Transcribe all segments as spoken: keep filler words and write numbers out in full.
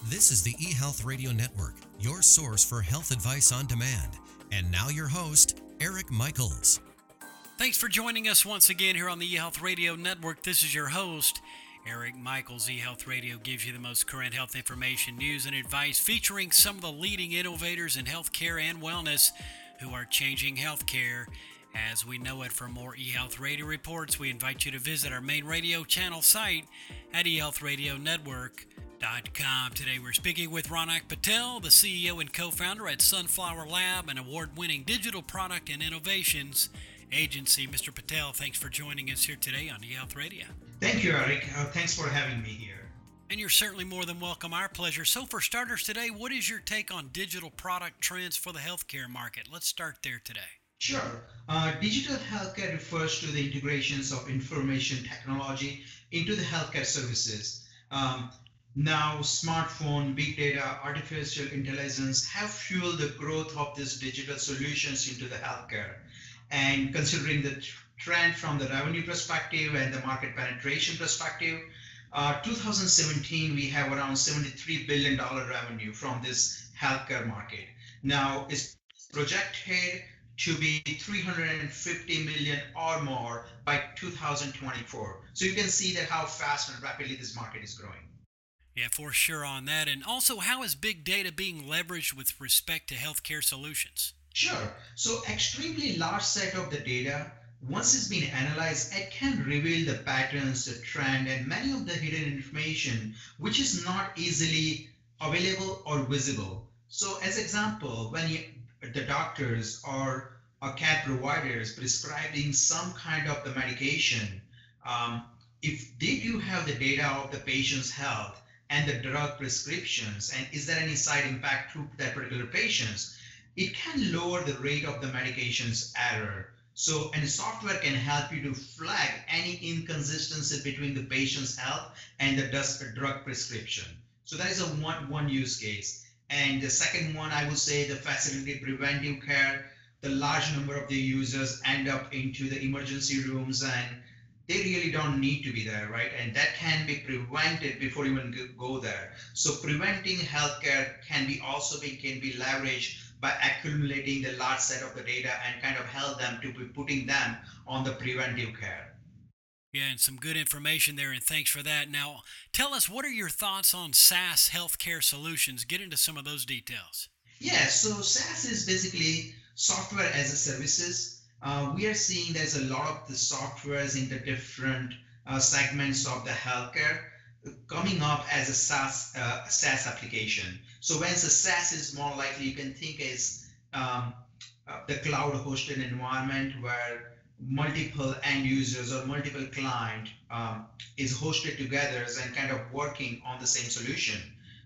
This is the eHealth Radio Network, your source for health advice on demand. And now your host, Eric Michaels. Thanks for joining us once again here on the eHealth Radio Network. This is your host, Eric Michaels. eHealth Radio gives you the most current health information, news, and advice featuring some of the leading innovators in healthcare and wellness who are changing healthcare as we know it. For more eHealth Radio reports, we invite you to visit our main radio channel site at e health radio network dot com. Today we're speaking with Ronak Patel, the C E O and co-founder at Sunflower Lab, an award-winning digital product and innovations agency. Mister Patel, thanks for joining us here today on eHealth Radio. Thank you, Eric. Uh, thanks for having me here. And you're certainly more than welcome. Our pleasure. So for starters today, what is your take on digital product trends for the healthcare market? Let's start there today. Sure. Uh, digital healthcare refers to the integrations of information technology into the healthcare services. Um, now, smartphone, big data, artificial intelligence have fueled the growth of these digital solutions into the healthcare. And considering the trend from the revenue perspective and the market penetration perspective, uh, two thousand seventeen, we have around seventy-three billion dollars revenue from this healthcare market. Now, it's projected to be three hundred fifty million or more by two thousand twenty-four. So you can see that how fast and rapidly this market is growing. Yeah, for sure on that. And also, how is big data being leveraged with respect to healthcare solutions? Sure. So extremely large set of the data, once it's been analyzed, it can reveal the patterns, the trend, and many of the hidden information, which is not easily available or visible. So as example, when you, the doctors or a care providers prescribing some kind of the medication, um, if they do have the data of the patient's health and the drug prescriptions, and is there any side impact to that particular patients, it can lower the rate of the medication's error. So, and the software can help you to flag any inconsistency between the patient's health and the drug prescription. So that is a one, one use case. And the second one, I would say the facility preventive care, the large number of the users end up into the emergency rooms and they really don't need to be there, right? And that can be prevented before you even go there. So preventing healthcare can be also be, can be leveraged by accumulating the large set of the data and kind of help them to be putting them on the preventive care. Yeah, and some good information there, and thanks for that. Now, tell us, what are your thoughts on SaaS healthcare solutions? Get into some of those details. Yeah, so SaaS is basically software as a services. Uh, we are seeing there's a lot of the softwares in the different uh, segments of the healthcare coming up as a SaaS uh, SaaS application. So when it's a SaaS is more likely you can think as um, uh, the cloud hosted environment where multiple end users or multiple client um, is hosted together and kind of working on the same solution.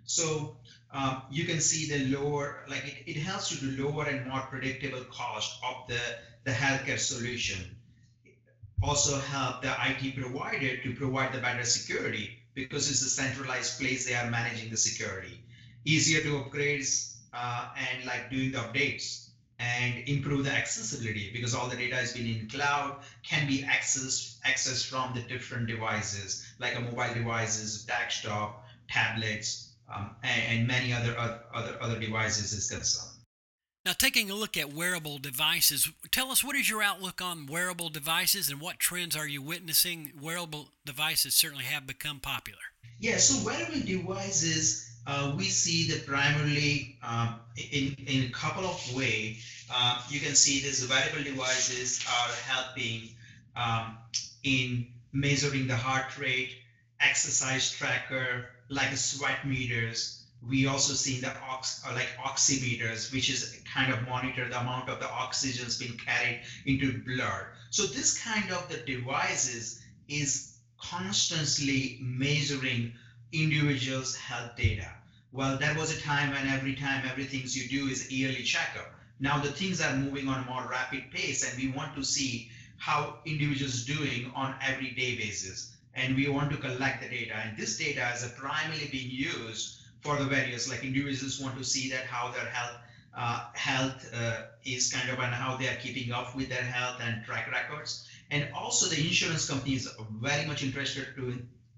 So um, you can see the lower, like it, it helps you to lower and more predictable cost of the, the healthcare solution. Also help the I T provider to provide the better security because it's a centralized place they are managing the security. Easier to upgrade uh, and like doing the updates and improve the accessibility because all the data has been in cloud, can be accessed accessed from the different devices like a mobile devices, desktop, tablets, um, and, and many other other other devices is concerned. Now, taking a look at wearable devices, tell us, what is your outlook on wearable devices and what trends are you witnessing? Wearable devices certainly have become popular. Yeah, so wearable devices, uh, we see that primarily um, in, in a couple of ways. Uh, you can see these wearable devices are helping um, in measuring the heart rate, exercise tracker, like sweat meters. We also see the ox, uh, like oximeters, which is kind of monitor the amount of the oxygen's being carried into blood. So this kind of the devices is constantly measuring individuals' health data. Well, there was a time when every time everything you do is yearly checkup. Now the things are moving on a more rapid pace, and we want to see how individuals doing on everyday basis, and we want to collect the data. And this data is primarily being used for the various, like individuals want to see that how their health uh, health uh, is kind of and how they are keeping up with their health and track records. And also the insurance companies are very much interested to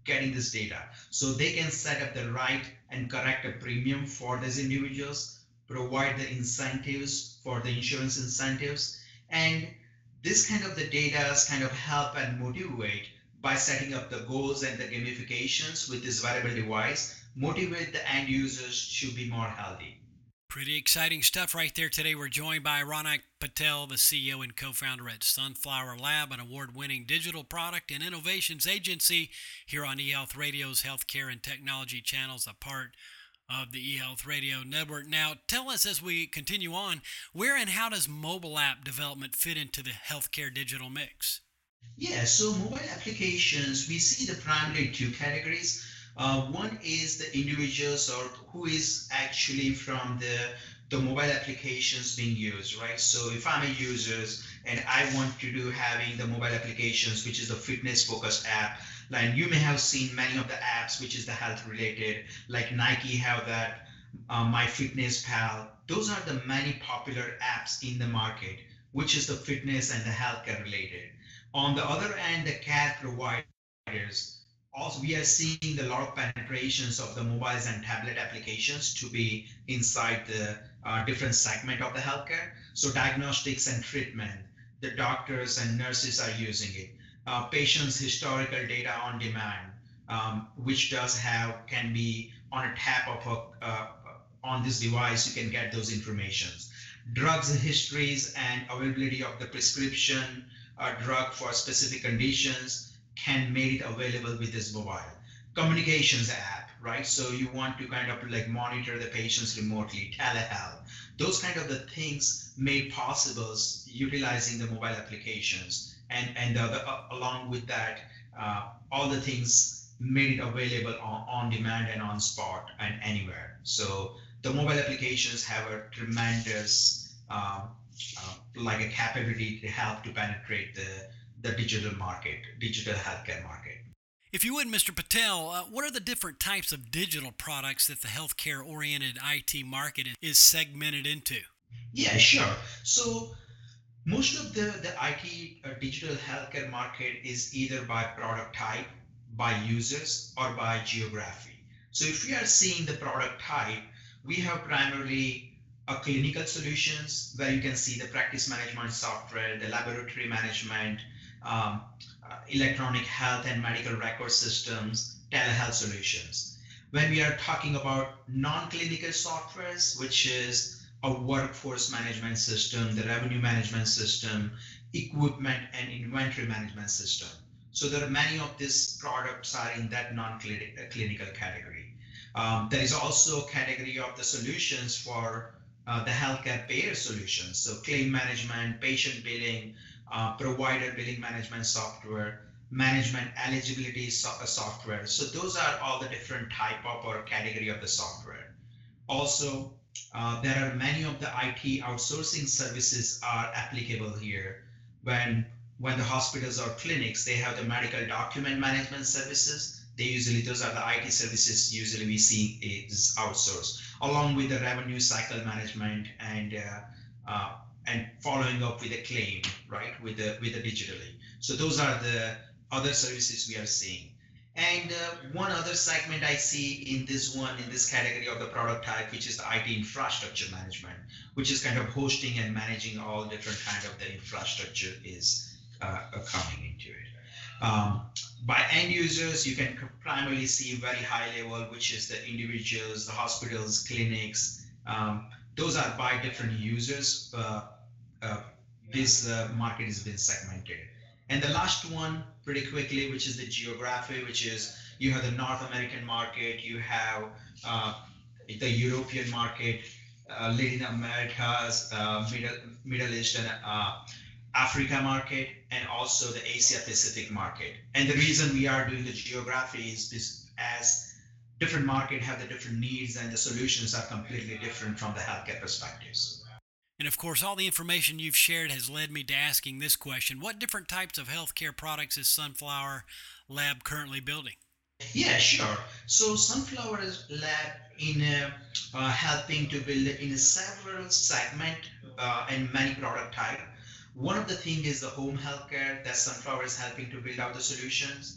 getting this data. So they can set up the right and correct a premium for these individuals, provide the incentives for the insurance incentives, and this kind of the data kind of help and motivate by setting up the goals and the gamifications with this wearable device, motivate the end users to be more healthy. Pretty exciting stuff right there today. We're joined by Ronak Patel, the C E O and co-founder at Sunflower Lab, an award-winning digital product and innovations agency here on eHealth Radio's Healthcare and Technology channels, a part of the eHealth Radio Network. Now, tell us as we continue on, where and how does mobile app development fit into the healthcare digital mix? Yeah, so mobile applications, we see the primarily two categories. Uh, one is the individuals or who is actually from the the mobile applications being used, right? So if I'm a user and I want to do having the mobile applications, which is the fitness focused app, like you may have seen many of the apps, which is the health related, like Nike have that uh, My Fitness Pal. Those are the many popular apps in the market, which is the fitness and the healthcare related. On the other end, the care providers, also we are seeing the lot of penetrations of the mobiles and tablet applications to be inside the uh, different segment of the healthcare. So diagnostics and treatment, the doctors and nurses are using it. Uh, patients historical data on demand, um, which does have can be on a tap of a uh, on this device, you can get those informations. Drugs histories and availability of the prescription uh, drug for specific conditions can make it available with this mobile. Communications app, right? So you want to kind of like monitor the patients remotely, telehealth, those kind of the things made possible utilizing the mobile applications. And, and the, the, uh, along with that, uh, all the things made it available on, on demand and on spot and anywhere. So the mobile applications have a tremendous um, uh, like a capability to help to penetrate the the digital market, digital healthcare market. If you would, Mister Patel, uh, what are the different types of digital products that the healthcare-oriented I T market is segmented into? Yeah, sure. So most of the, the I T uh, digital healthcare market is either by product type, by users, or by geography. So if we are seeing the product type, we have primarily a clinical solutions where you can see the practice management software, the laboratory management, um, uh, electronic health and medical record systems, telehealth solutions. When we are talking about non-clinical softwares, which is a workforce management system, the revenue management system, equipment and inventory management system. So there are many of these products are in that non-clinical category. Um, there is also a category of the solutions for uh, the healthcare payer solutions. So claim management, patient billing, uh, provider billing management software, management eligibility so software. So those are all the different type of or category of the software. Also, uh, there are many of the I T outsourcing services are applicable here. When when the hospitals or clinics, they have the medical document management services. They usually, those are the I T services usually we see is outsourced, along with the revenue cycle management and uh, uh, and following up with a claim, right, with the with the digitally. So those are the other services we are seeing. And uh, one other segment I see in this one, in this category of the product type, which is the I T infrastructure management, which is kind of hosting and managing all different kind of the infrastructure is uh, coming into it. Um, by end users, you can primarily see very high level, which is the individuals, the hospitals, clinics. Um, those are by different users. Uh, uh, this uh, market has been segmented. And the last one, pretty quickly, which is the geography, which is you have the North American market, you have uh, the European market, uh, Latin America's, uh, Middle, Middle East and uh, Africa market, and also the Asia Pacific market. And the reason we are doing the geography is this, as different market have the different needs and the solutions are completely different from the healthcare perspectives. And of course, all the information you've shared has led me to asking this question. What different types of healthcare products is Sunflower Lab currently building? Yeah, sure. So Sunflower Lab in uh, uh, helping to build in a several segment uh, and many product type. One of the thing is the home healthcare that Sunflower is helping to build out the solutions.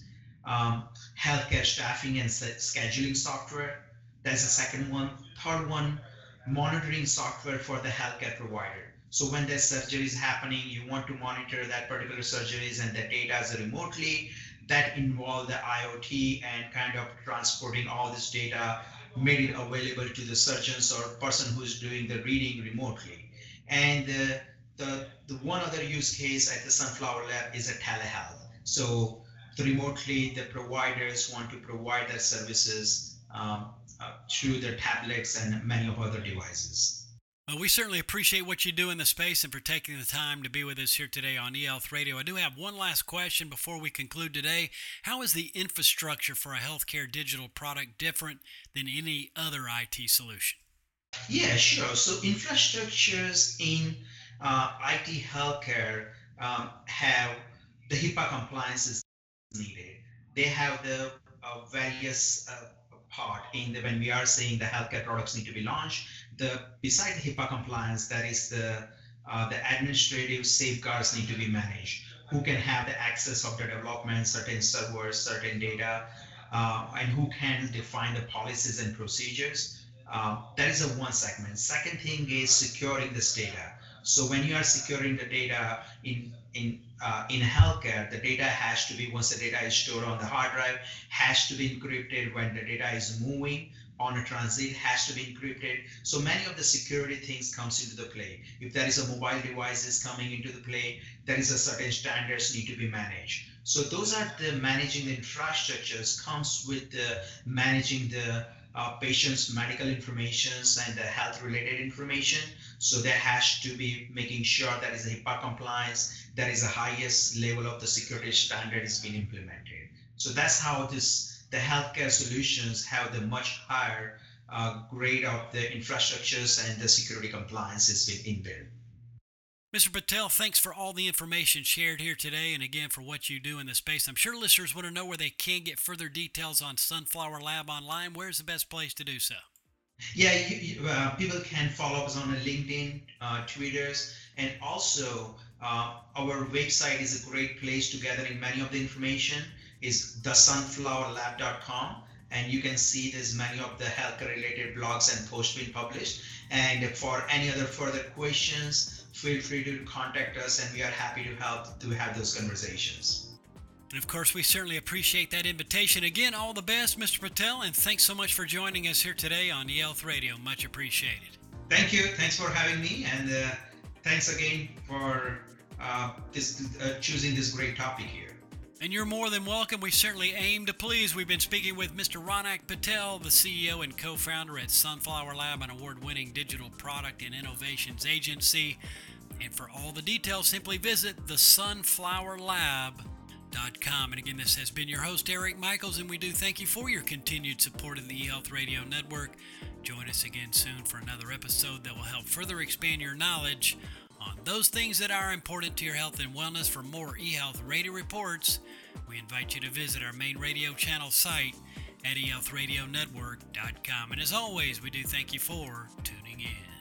um, healthcare staffing and scheduling software. That's the second one. Third one, monitoring software for the healthcare provider. So when there's surgeries happening, you want to monitor that particular surgeries and the data as remotely. That involve the IoT and kind of transporting all this data, made it available to the surgeons or person who's doing the reading remotely. And uh, the, the one other use case at the Sunflower Lab is a telehealth. So remotely, the providers want to provide their services um, uh, through their tablets and many of other devices. Well, we certainly appreciate what you do in the space and for taking the time to be with us here today on eHealth Radio. I do have one last question before we conclude today. How is the infrastructure for a healthcare digital product different than any other I T solution? Yeah, sure. So infrastructures in uh, I T healthcare um, have the HIPAA compliances needed. They have the uh, various uh, part in the when we are saying the healthcare products need to be launched. The beside the HIPAA compliance, that is the uh, the administrative safeguards need to be managed. Who can have the access of the development, certain servers, certain data, uh, and who can define the policies and procedures. Uh, that is a one segment. Second thing is securing this data. So when you are securing the data in in uh, in healthcare, the data has to be, once the data is stored on the hard drive, has to be encrypted. When the data is moving on a transit, has to be encrypted. So many of the security things comes into the play. If there is a mobile devices coming into the play, there is a certain standards need to be managed. So those are the managing the infrastructures comes with the managing the uh, patient's medical informations and the health related information. So there has to be making sure that is a HIPAA compliance, that is the highest level of the security standard is being implemented. So that's how this the healthcare solutions have the much higher uh, grade of the infrastructures and the security compliance is being inbuilt. Mister Patel, thanks for all the information shared here today and again for what you do in the space. I'm sure listeners want to know where they can get further details on Sunflower Lab online. Where's the best place to do so? Yeah, you, you, uh, people can follow us on LinkedIn, uh, Twitters, and also uh, our website is a great place to gather in many of the information is the sunflower lab dot com, and you can see there's many of the healthcare related blogs and posts being published. And for any other further questions, feel free to contact us and we are happy to help to have those conversations. And of course, we certainly appreciate that invitation. Again, all the best, Mister Patel, and thanks so much for joining us here today on eHealth Radio. Much appreciated. Thank you. Thanks for having me, and uh, thanks again for uh, this uh, choosing this great topic here. And you're more than welcome. We certainly aim to please. We've been speaking with Mister Ronak Patel, the C E O and co-founder at Sunflower Lab, an award-winning digital product and innovations agency. And for all the details, simply visit the sunflower lab dot com. And again, this has been your host, Eric Michaels, and we do thank you for your continued support of the eHealth Radio Network. Join us again soon for another episode that will help further expand your knowledge on those things that are important to your health and wellness. For more eHealth Radio reports, we invite you to visit our main radio channel site at e health radio network dot com. And as always, we do thank you for tuning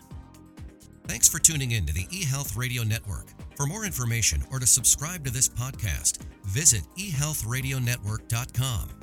in. Thanks for tuning in to the eHealth Radio Network. For more information or to subscribe to this podcast, visit e health radio network dot com.